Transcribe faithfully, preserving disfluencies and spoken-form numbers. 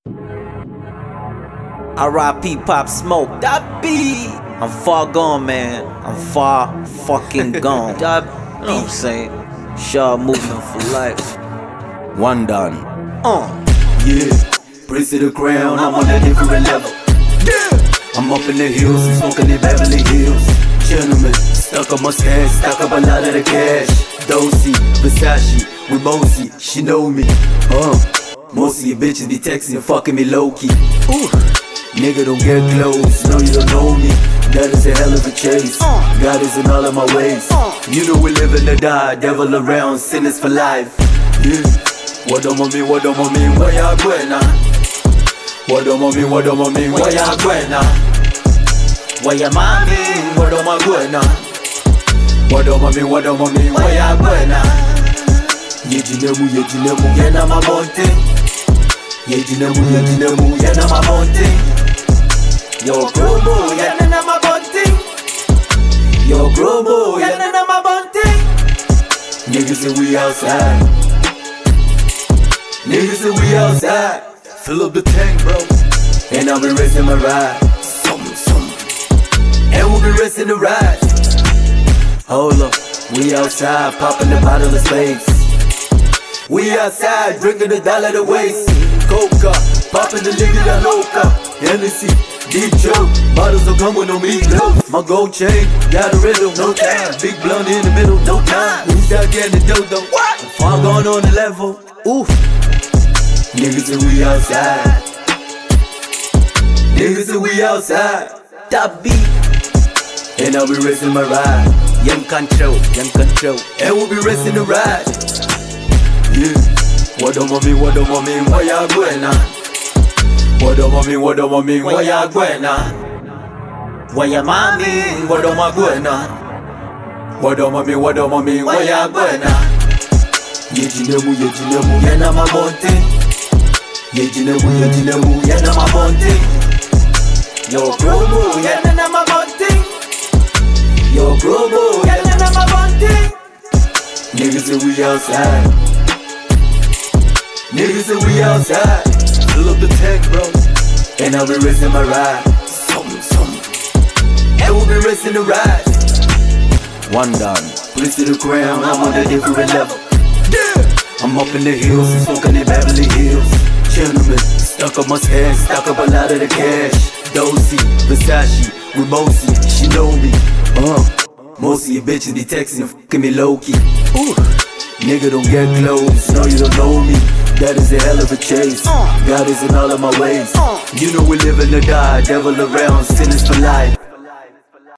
R I P Pop Smoke, that beat. I'm far gone, man. I'm far fucking gone. That, you know what I'm saying? Shaw moving for life. One done. Uh. Yeah, praise to the ground, I'm on a different level. Yeah, I'm up in the hills, smoking in Beverly Hills. Gentlemen, stuck on my stash, stuck up a lot of the cash. Dosey, Versace, with Mosey, she know me. Uh, most of you bitches be texting and fucking me low-key. Ooh, nigga don't get close, no you don't know me. That is a hell of a chase, God is in all of my ways. You know we live in the die, devil around, sinners for life. Yeah, what do I mean, what do I mean, where y'all going now? What do I mean, what do I mean, where y'all going now? Where your mommy, what do I going now? What do I mean, what do I mean, where y'all going now? Yejinemu, yejinemu, yena ma monte. Yejinemu, yejinemu, yena ma monte. Yo grobo, yena na ma monte. Yo grobo, yena na ma monte. Niggas say we outside. Niggas say we outside. Fill up the tank, bro. And I'll be racing my ride. Some, some. And we'll be racing the ride. Hold up, we outside, popping the bottle of space. We outside, drinking the dollar to waste. Coca, popping the Liga Loca. Hennessy, deep choke, bottles don't come with no meatloaf. My gold chain, got a riddle, no time. Big blunt in the middle, no time. Who's out getting the dodo? What? I'm going on the level. Ooh. Niggas say we outside. Niggas say we outside. Top beat. And I'll be racing my ride. Young control, young control. And we'll be racing the ride. Yeah. What do I mean, what do I mean, where y'all going now? What do I mean, what do I mean, where y'all going now? Where your mommy, what do I going now? What do I mean, what do I mean, where y'all going now? Yejinemu, yejinemu, yena ma monte. Yejinemu, yejinemu, yena ma monte. Yo grobo, yena na ma monte. Yo grobo, yena na ma monte. Niggas say we outside. Niggas say we outside. Fill up the tank, bro. And I'll be racing my ride. Some, some. And we'll be racing the ride. One done. Place to the ground, I'm on a different level. Yeah, I'm up in the hills, smoking in Beverly Hills. Gentlemen, stuck up my stash, stuck up a lot of the cash. Dosey, Versace, with Mosey, she know me. Uh, most of you bitches be texting and fucking me low-key. Ooh, nigga don't get close, no you don't know me. That is a hell of a chase, God is in all of my ways. You know we live in the die, devil around, sinners for life.